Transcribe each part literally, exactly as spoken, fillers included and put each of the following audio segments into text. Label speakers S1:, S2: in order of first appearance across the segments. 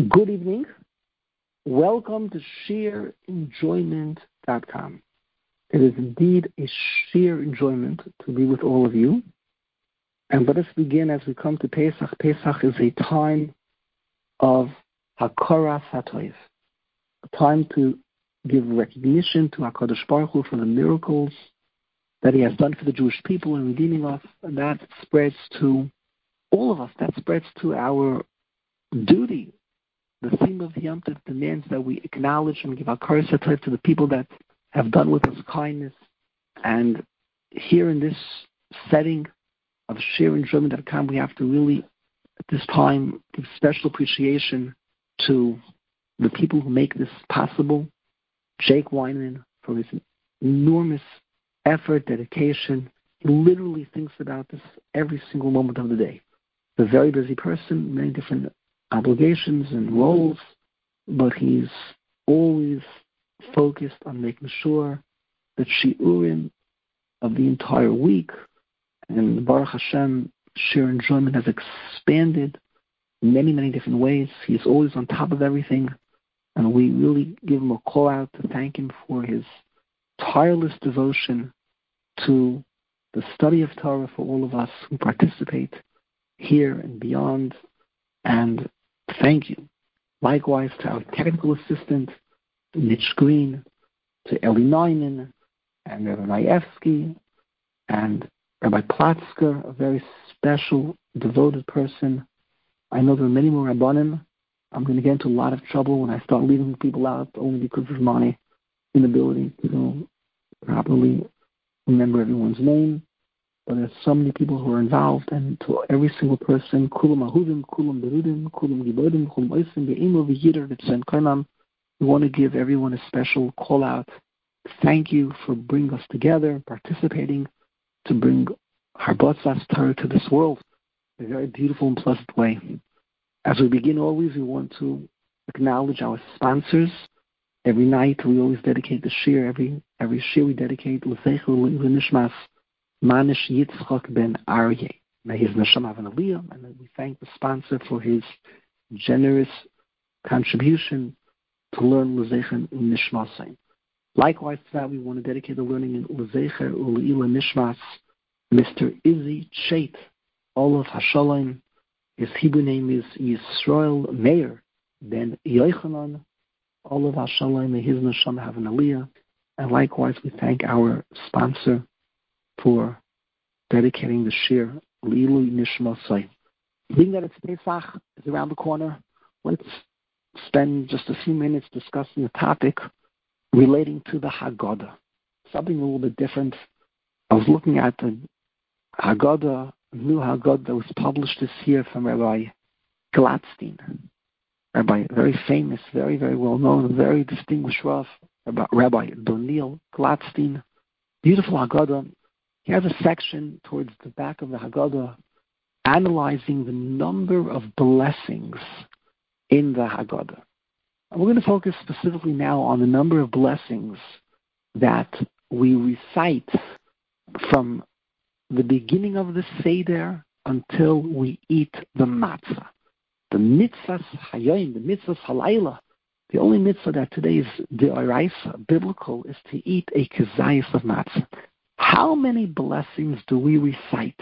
S1: Good evening. Welcome to sheer enjoyment dot com. It is indeed a sheer enjoyment to be with all of you. And let us begin as we come to Pesach. Pesach is a time of Hakaras HaTov, a time to give recognition to HaKadosh Baruch Hu for the miracles that He has done for the Jewish people in redeeming us. And that spreads to all of us. That spreads to our duty. The theme of Yom Tov demands that we acknowledge and give Hakaras HaTov to the people that have done with us kindness. And here in this setting of sheer enjoyment dot com, we have to really, at this time, give special appreciation to the people who make this possible. Jake Weinman, for his enormous effort, dedication. He literally thinks about this every single moment of the day. He's a very busy person, many different obligations and roles, but he's always focused on making sure that Shiurim of the entire week and Baruch Hashem, sheer enjoyment has expanded in many, many different ways. He's always on top of everything, and we really give him a call out to thank him for his tireless devotion to the study of Torah for all of us who participate here and beyond. And thank you. Likewise to our technical assistant, Mitch Green, to Eli Neumann, and Rabbi Maevsky, and Rabbi Platzker, a very special, devoted person. I know there are many more Rabbanim. I'm going to get into a lot of trouble when I start leaving people out, only because of my inability to properly remember everyone's name. But there's so many people who are involved, and to every single person, kulam ahudim, kulam berudim, kulam gibodim, kulam oisim, be'imo v'yider v'tsen kainam. We want to give everyone a special call out. Thank you for bringing us together, participating to bring Harbatzas Torah to this world in a very beautiful and pleasant way. As we begin always, we want to acknowledge our sponsors. Every night we always dedicate the shir. Every every shir we dedicate l'zeicher l'nishmas Manish Yitzchak ben Aryeh. May his neshama have an aliyah, and we thank the sponsor for his generous contribution to learn l'zeicher nishmasim. Likewise to that, we want to dedicate the learning in l'zeicher u'le'ila nishmas Mister Izzy Chait, Olav Hashalom. His Hebrew name is Yisrael Meir ben Yochanan. Olav Hashalom, may his neshama have an aliyah. And likewise, we thank our sponsor for dedicating the shir Lilu Nishmasai. Being that it's Pesach is around the corner, let's spend just a few minutes discussing the topic relating to the Haggadah. Something a little bit different. I was looking at the Haggadah, a new Haggadah that was published this year from Rabbi Gladstein. Rabbi, very famous, very, very well known, very distinguished Rav, Rabbi Doniel Gladstein. Beautiful Haggadah. He has a section towards the back of the Haggadah analyzing the number of blessings in the Haggadah. And we're going to focus specifically now on the number of blessings that we recite from the beginning of the Seder until we eat the matzah. The mitzvahs hayoim, the mitzvahs halayla, the only mitzvah that today is deoraisa, biblical, is to eat a kezayis of matzah. How many blessings do we recite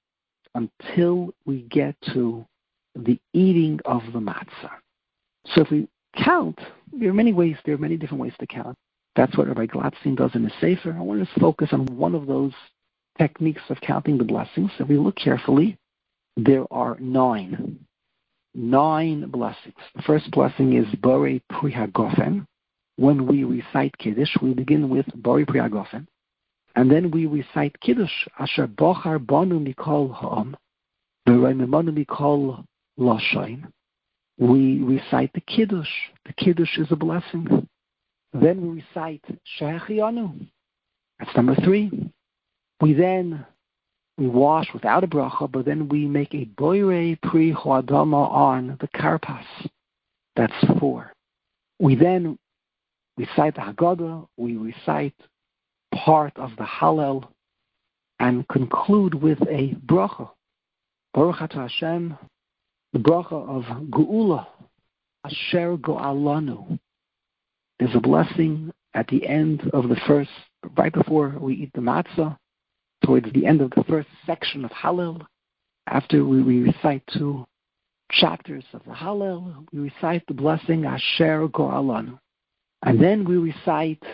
S1: until we get to the eating of the matzah? So if we count, there are many ways, there are many different ways to count. That's what Rabbi Gladstein does in his Sefer. I want to focus on one of those techniques of counting the blessings. If we look carefully, there are nine. Nine blessings. The first blessing is Borei Pri HaGofen. When we recite Kiddush, we begin with Borei Pri HaGofen. And then we recite Kiddush, Asher Bochar Banu Mikol Ha'am, V'Roimemanu Mikol Lashain. We recite the Kiddush. The Kiddush is a blessing. Then we recite Shehechianu. That's number three. We then, we wash without a bracha, but then we make a Boirei Pri Ho'adama on the Karpas. That's four. We then recite the Haggadah. We recite part of the Hallel and conclude with a bracha. Baruch Atah Hashem, the bracha of Geula, Asher Go'alanu. There's a blessing at the end of the first, right before we eat the matzah, towards the end of the first section of Hallel. After we, we recite two chapters of the Hallel, we recite the blessing Asher Go'alanu. And then we recite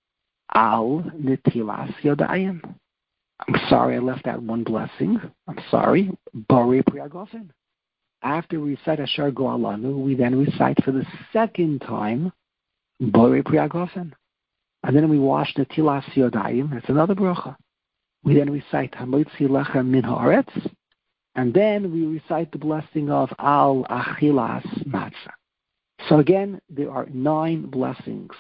S1: Al Netilas Yodayim. I'm sorry I left out one blessing. I'm sorry. Borei Pri Hagafen. After we recite Asher Go'alanu, we then recite for the second time Borei Pri Hagafen. And then we wash Netilas Yodayim. That's another bracha. We then recite Hamotzi Lechem Min Haaretz. And then we recite the blessing of Al Achilas Matzah. So again, there are nine blessings.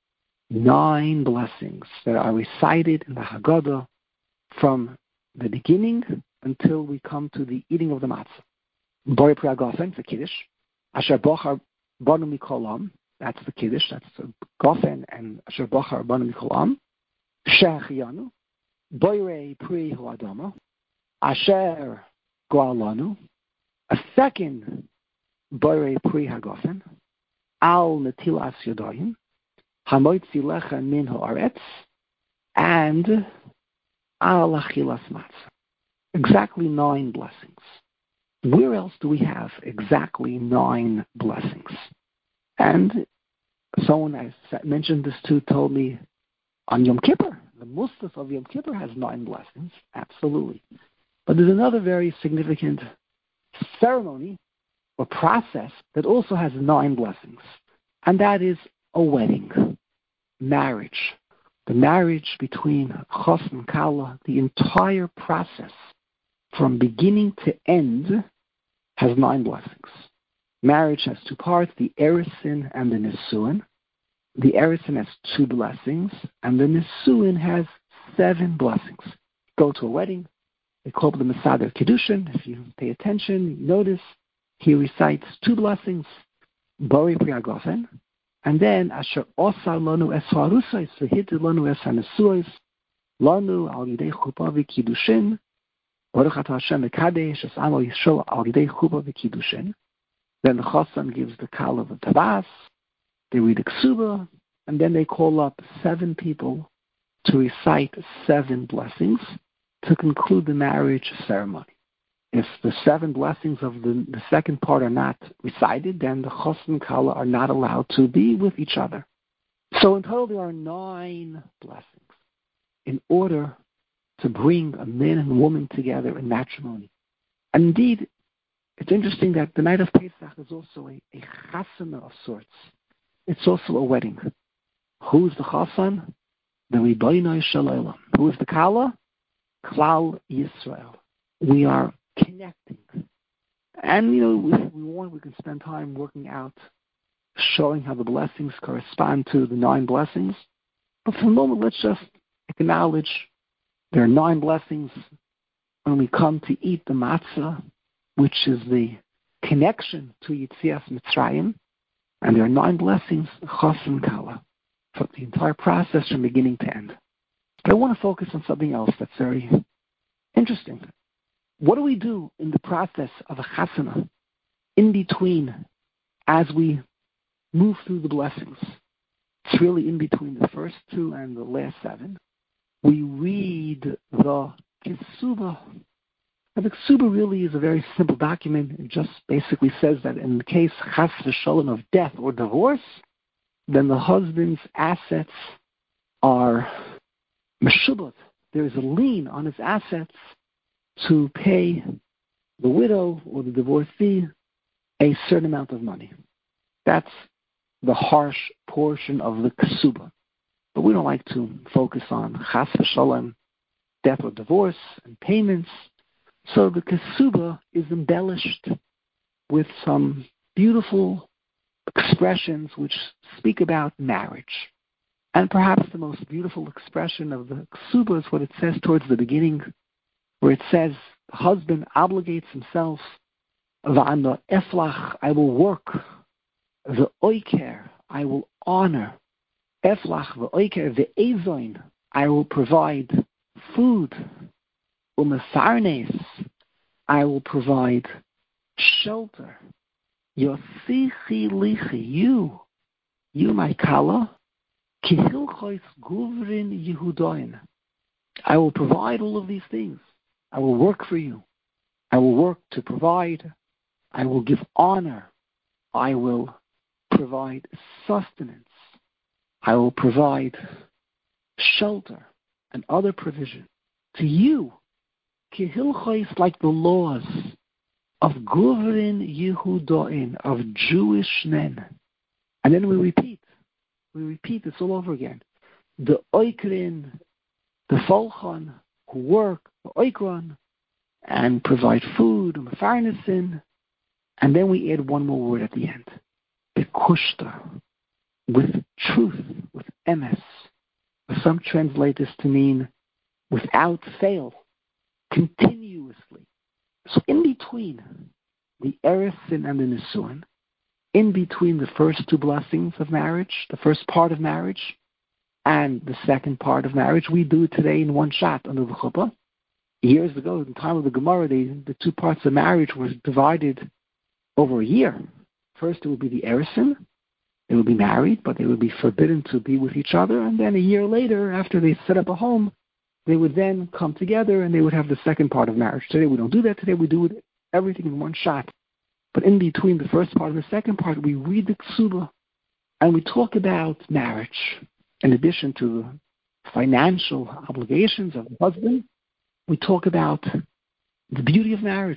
S1: Nine blessings that are recited in the Haggadah from the beginning until we come to the eating of the matzah. Borei Pri Hagafen, the Kiddush. Asher Bochar Banu Mikol Am, that's the Kiddush, that's the Gofen, and Asher Bochar Banu Mikol Am. She'achiyanu. Borei Pri Ha'adama. Asher Go'alanu. A second Borei Pri Hagafen. Al Netilas Yodayim. Hamotzi Lechem Min Haaretz. And Al Achilas Matzah. Exactly nine blessings. Where else do we have exactly nine blessings? And someone I mentioned this to told me on Yom Kippur, the Musaf of Yom Kippur has nine blessings. Absolutely. But there's another very significant ceremony or process that also has nine blessings, and that is a wedding, marriage. The marriage between Chos and Kala, the entire process from beginning to end has nine blessings. Marriage has two parts, the Erisin and the Nisuin. The Erisin has two blessings, and the Nisuin has seven blessings. Go to a wedding, they call it the Mesader Kiddushin. If you pay attention, you notice he recites two blessings, Borei Pri Hagafen, and then Asher Osa Lanu Es Harusais V'Hited Lanu Es Hanesuos Lanu Al Yidei Chuppah V'Kiddushin Baruch Atah Hashem Mekadesh Es Amo Yisrael Al Yidei Chuppah V'Kiddushin. Then the Chassan gives the Kala of the Tabas, they read the Ksuba, and then they call up seven people to recite seven blessings to conclude the marriage ceremony. If the seven blessings of the, the second part are not recited, then the Chos and Kala are not allowed to be with each other. So in total there are nine blessings in order to bring a man and woman together in matrimony. And indeed, it's interesting that the night of Pesach is also a, a chasana of sorts. It's also a wedding. Who's the chasan? The Ribono Shel Olam. Who's the Kala? Klal Yisrael. We are connecting. And, you know, if we want, we can spend time working out, showing how the blessings correspond to the nine blessings. But for the moment, let's just acknowledge there are nine blessings when we come to eat the matzah, which is the connection to Yetzias Mitzrayim. And there are nine blessings, Chos and Kala, for the entire process from beginning to end. But I want to focus on something else that's very interesting. What do we do in the process of a chasana, in between, as we move through the blessings? It's really in between the first two and the last seven. We read the Ksuba. Now, the Ksuba really is a very simple document. It just basically says that in the case chas v'sholem of death or divorce, then the husband's assets are meshubot. There is a lien on his assets to pay the widow or the divorcee a certain amount of money. That's the harsh portion of the Ksuba. But we don't like to focus on chas v'sholem, death or divorce, and payments. So the Ksuba is embellished with some beautiful expressions which speak about marriage. And perhaps the most beautiful expression of the Ksuba is what it says towards the beginning, where it says the husband obligates himself, V'ano eflach, I will work, V'oiker, I will honor, Eflach v'oiker v'ezoin, I will provide food, Umefarnes, I will provide shelter. Yosichi lichi, you, you my Kala, kihilchois guvrin Yehudoin. I will provide all of these things. I will work for you. I will work to provide. I will give honor. I will provide sustenance. I will provide shelter and other provision to you. Kihilchois, like the laws of Guvrin Yehudoin, of Jewish men. And then we repeat. We repeat this all over again. The Oikrin, the Folchan, who work, the Oikron, and provide food, and Mefarnesin. And then we add one more word at the end. Bekushta, with truth, with emes. Some translate this to mean without fail, continuously. So in between the Erisin and the Nisuin, in between the first two blessings of marriage, the first part of marriage, and the second part of marriage, we do it today in one shot under the chuppah. Years ago, in the time of the Gemara, they, the two parts of marriage were divided over a year. First, it would be the Erisin. They would be married, but they would be forbidden to be with each other. And then a year later, after they set up a home, they would then come together and they would have the second part of marriage. Today, we don't do that. Today, we do it, everything in one shot. But in between the first part and the second part, we read the Ksuba and we talk about marriage. In addition to the financial obligations of the husband, we talk about the beauty of marriage.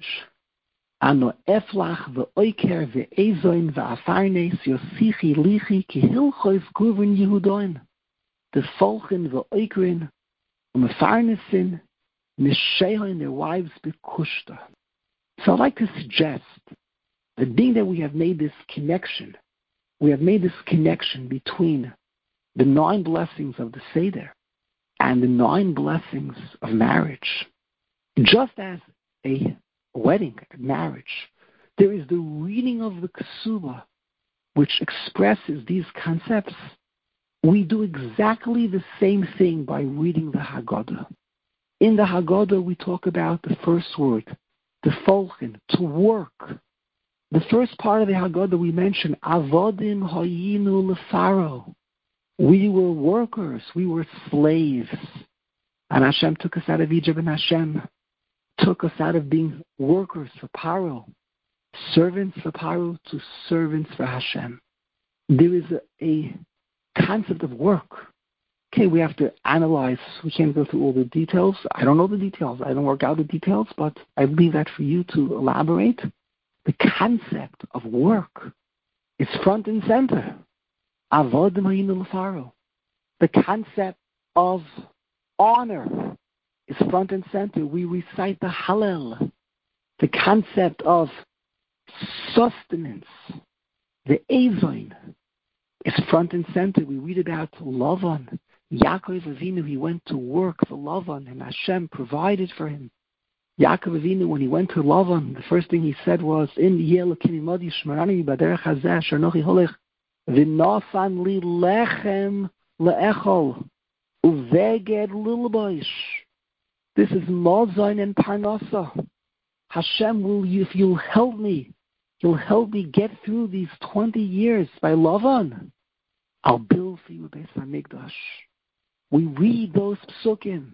S1: Ano eflach ve'oiker ve'ezoin ve'afarnes yosichi lichi kihilchois guvin Yehudoin. The folchin ve'oikrin u'mefarnesin mishehoin their wives bekushta. So I'd like to suggest that being that we have made this connection, we have made this connection between the nine blessings of the Seder and the nine blessings of marriage. Just as a wedding, a marriage, there is the reading of the Ksuba, which expresses these concepts. We do exactly the same thing by reading the Haggadah. In the Haggadah, we talk about the first word, the folchin, to work. The first part of the Haggadah we mentioned, avodim hayinu lefaro. We were workers. We were slaves. And Hashem took us out of Egypt, and Hashem took us out of being workers for Paro, servants for Paro, to servants for Hashem. There is a, a concept of work. Okay, we have to analyze. We can't go through all the details. I don't know the details. I don't work out the details, but I leave that for you to elaborate. The concept of work is front and center. Avodim hayinu lefaro. The concept of honor is front and center. We recite the Hallel. The concept of sustenance, the Ezoin, is front and center. We read about Lavan. Yaakov Avinu, he went to work for Lavan, and Hashem provided for him. Yaakov Avinu, when he went to Lavan, the first thing he said was, "In Yelokini Madi Shmarani Baderech Hazeh Sharnochi Holech V'Nasan Li Lechem Leechol Uveged Lilboish." This is Mozain and Parnasa. Hashem, will you, if you'll help me, you'll help me get through these twenty years by Lavan, I'll build for you a Beis HaMikdash. We read those psukim.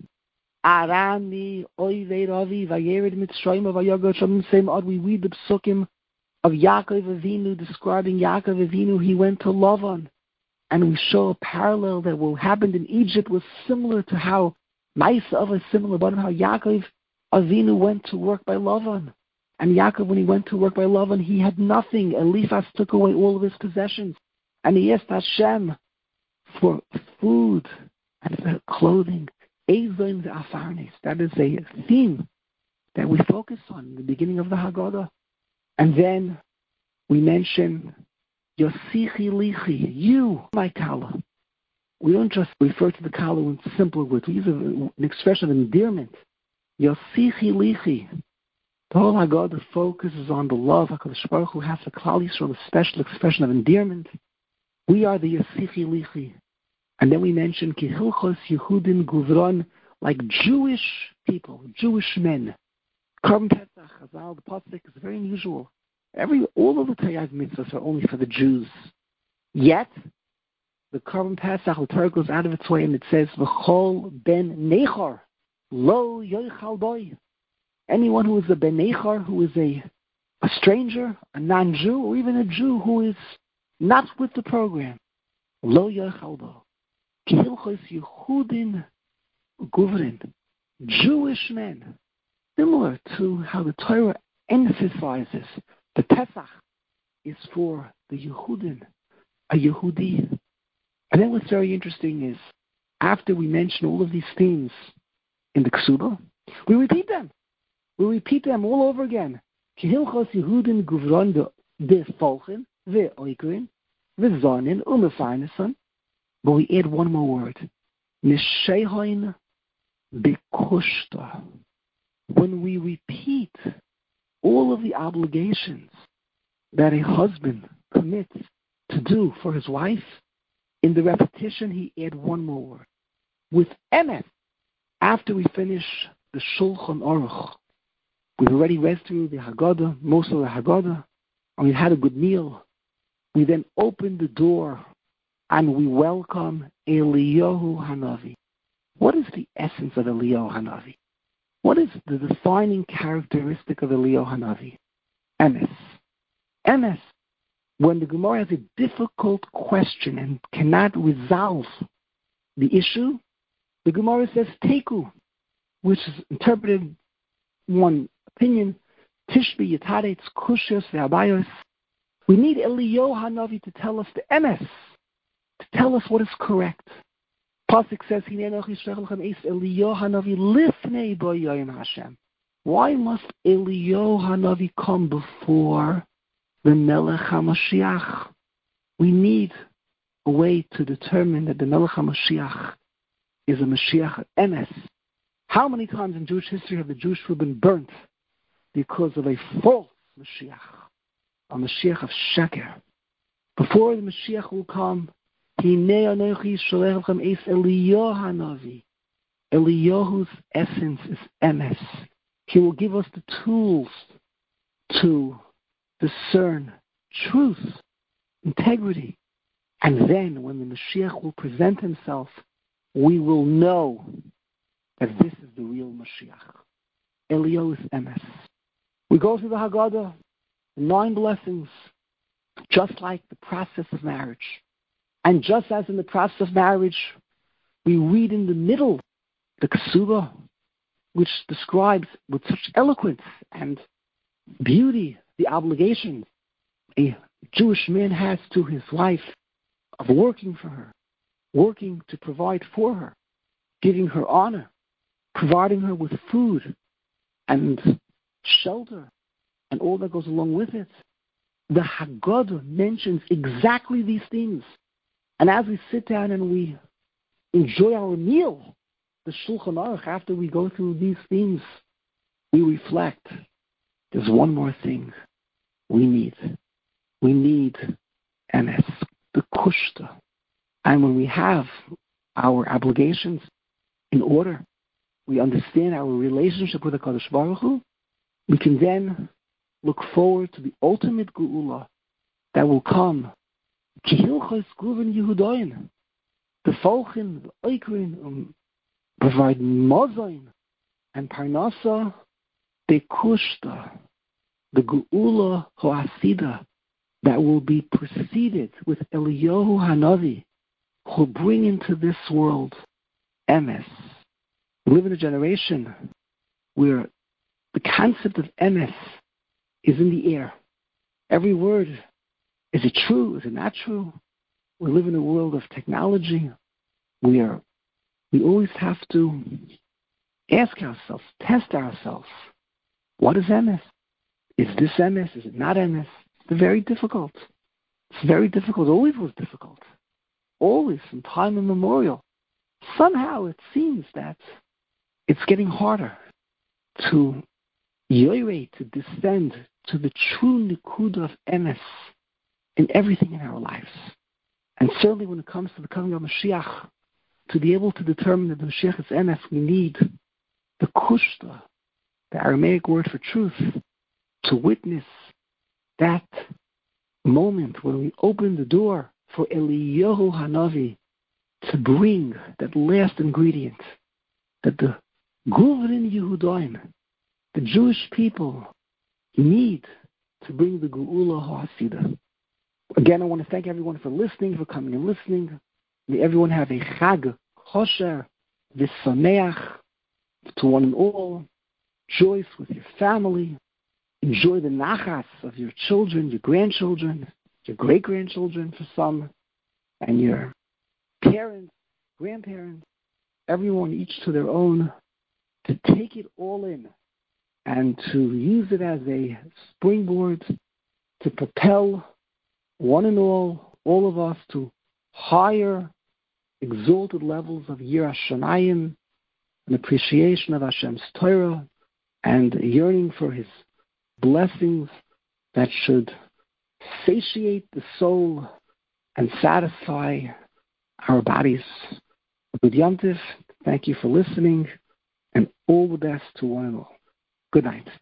S1: Arami, Oivei Ravi, Vayered Mitzrayim, Vayagod Shalom, same odd. We read the psukim of Yaakov Avinu, describing Yaakov Avinu. He went to Lavan, and we show a parallel that what happened in Egypt was similar to how Maisa of is similar, but how Yaakov Avinu went to work by Lavan. And Yaakov, when he went to work by Lavan, he had nothing. Eliphaz took away all of his possessions. And he asked Hashem for food and for clothing. Ezoin ve'afarnes. That is a theme that we focus on in the beginning of the Haggadah. And then we mention Yosichi lichi, you, my Kala. We don't just refer to the Kala in simpler words. We use an expression of endearment. Yosichi lichi. The whole Haggadah focuses on the love HaKadosh Baruch Hu has for Klal Yisrael, a special expression of endearment. We are the Yosichi lichi. And then we mention Kihilchos Yehudim Guvron, like Jewish people, Jewish men. Korban Pesach, Chazal, the Pasuk is very unusual. Every all of the Tayyag mitzvahs are only for the Jews. Yet, the Korban Pesach, the Torah goes out of its way and it says, V'chol ben nechor, lo yoichal boy. Anyone who is a ben nechor, who is a, a stranger, a non-Jew, or even a Jew who is not with the program, lo yoichal boy. Kihilchos Yehudin Guvrin, Jewish men, similar to how the Torah emphasizes the Pesach is for the Yehudin, a Yehudi. And then what's very interesting is, after we mention all of these themes in the Ksuba, we repeat them. We repeat them all over again. Kihilchos Yehudin Guvron de Folchen, ve Oikrin, ve Zonin, umefeineson. But we add one more word. Nishehoin bikushta. When we repeat all of the obligations that a husband commits to do for his wife, in the repetition he add one more word. With emet, after we finish the Shulchan Aruch, we've already read through the Haggadah, most of the Haggadah, and we had a good meal. We then open the door and we welcome Eliyahu Hanavi. What is the essence of Eliyahu Hanavi? What is the defining characteristic of Eliyahu Hanavi? Emes. Emes. When the Gemara has a difficult question and cannot resolve the issue, the Gemara says Teku, which is interpreted one opinion, Tishbi, Yitaretz, Kushos, Ve'abayos. We need Eliyahu Hanavi to tell us the Emes, to tell us what is correct. Pasuk says, Eliyahu Hanavi lifnei bo yoyim Hashem. Why must Eliyahu Hanavi come before the Melech HaMashiach? We need a way to determine that the Melech HaMashiach is a Mashiach of Emes. How many times in Jewish history have the Jewish people been burnt because of a false Mashiach, a Mashiach of Sheker? Before the Mashiach will come, Eliyahu Hanavi. Eliyahu's essence is Emes. He will give us the tools to discern truth, integrity. And then when the Mashiach will present himself, we will know that this is the real Mashiach. Eliyahu is Emes. We go through the Haggadah, the nine blessings, just like the process of marriage. And just as in the process of marriage, we read in the middle the Ksuba, which describes with such eloquence and beauty the obligations a Jewish man has to his wife of working for her, working to provide for her, giving her honor, providing her with food and shelter and all that goes along with it. The Haggadah mentions exactly these things. And as we sit down and we enjoy our meal, the Shulchan Aruch, after we go through these things, we reflect. There's one more thing we need. We need Emes, the Kushta. And when we have our obligations in order, we understand our relationship with the Kadosh Baruch Hu, we can then look forward to the ultimate Geula that will come. Kihilchos Guven Yehudayin, the Folchin, the Oikrin, um, provide Mozain and Parnasa, the Kushta, the Geula Hoasida, that will be preceded with Eliyahu Hanavi, who will bring into this world Emes. We live in a generation where the concept of Emes is in the air. Every word, is it true? Is it not true? We live in a world of technology where we always have to ask ourselves, test ourselves, what is Emes? Is this Emes? Is it not Emes? It's very difficult. It's very difficult. It always was difficult. Always, from time immemorial. Somehow it seems that it's getting harder to yoyrate, to descend to the true Nikuda of Emes in everything in our lives. And certainly when it comes to the coming of Mashiach, to be able to determine that the Mashiach is Emes, we need the Kushta, the Aramaic word for truth, to witness that moment when we open the door for Eliyahu Hanavi to bring that last ingredient, that the Guvrin Yehudaim, the Jewish people, need to bring the Geula HaSida. Again, I want to thank everyone for listening, for coming and listening. May everyone have a Chag Chosher V'Sameach to one and all. Joyce with your family. Enjoy the nachas of your children, your grandchildren, your great-grandchildren for some, and your parents, grandparents, everyone each to their own, to take it all in and to use it as a springboard to propel one and all, all of us to higher, exalted levels of Yiras Shamayim, an appreciation of Hashem's Torah, and a yearning for His blessings that should satiate the soul and satisfy our bodies. Good Yom Tov. Thank you for listening, and all the best to one and all. Good night.